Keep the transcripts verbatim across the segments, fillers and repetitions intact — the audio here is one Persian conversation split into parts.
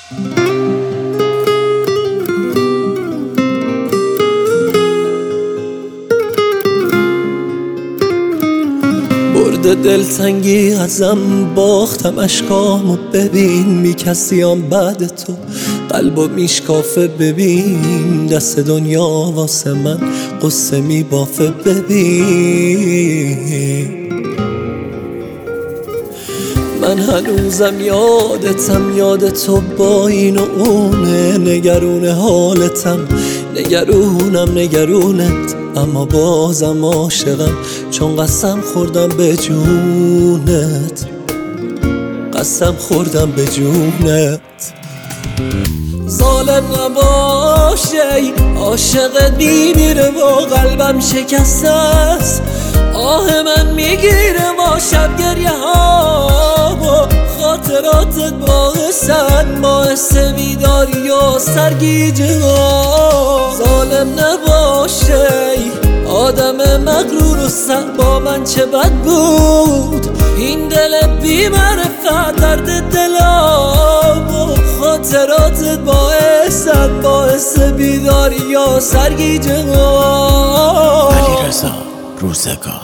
برده دلتنگی ازم، باختم اشکامو ببین، بی کسیام بعد تو قلبو میشکافه. ببین دست دنیا واسه من قصه میبافه. ببین من هنوزم یادتم، یاد تو با این و اونه، نگرون حالتم، نگرونم نگرونت، اما بازم عاشقم چون قسم خوردم به جونت، قسم خوردم به جونت. ظالم نباشه عاشقت میمیره و قلبم شکسته است، آه من میگیره با شب گریه ها و خاطراتت باعثن باعث بیداری و سرگیجه ها. ظالم نباشه آدم مغرور و سر با من چه بد بود، این دل بی معرفت درد دلم و خاطراتت باعثن باعث بیداری و سرگیجه ها. علیرضا روزگار.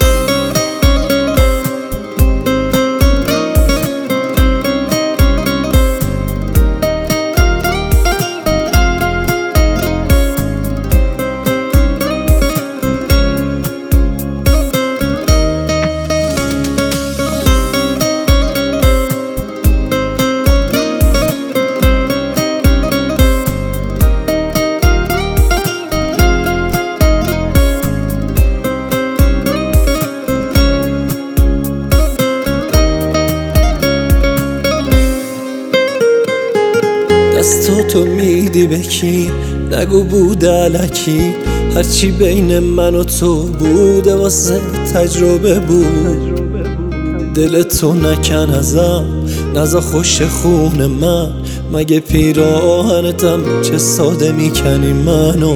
دستو تو میدی به کی؟ نگو بوده الکی، هرچی بین من و تو بوده واسه تجربه بود. دل تو نکن ازم، نزا خوش خون من، مگه پیراهنتم چه ساده میکنی منو.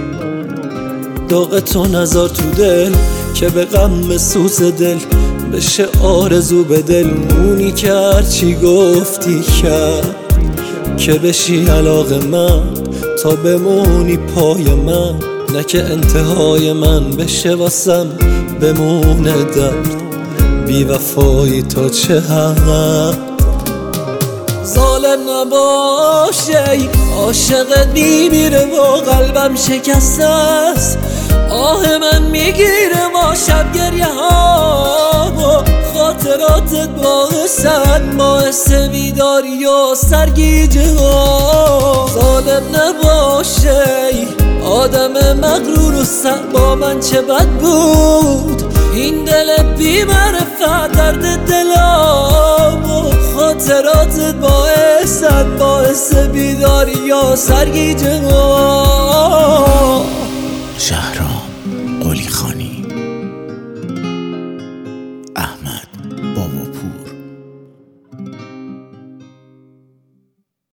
داغ تو نزار تو دل که به غم سوز دل بشه آرزو به دل، اونی که هرچی گفتی کرد که بشی علاقه من تا بمونی پای من، نه که انتهای من بشه واسم بمونه درد بی وفایی تا چه حد. ظالم نباشه عاشقت میمیره و قلبم شکسته است، آه من میگیره با شب گریه ها و خاطراتت باعثن باعث بیداری و سرگیجه ها. ظالم نباشه آدم مغرور و سر با من چه بد بود، این دل بی معرفت درد دلم و خاطراتت باعثن باعث بیداری و سرگیجه ها. شهرام.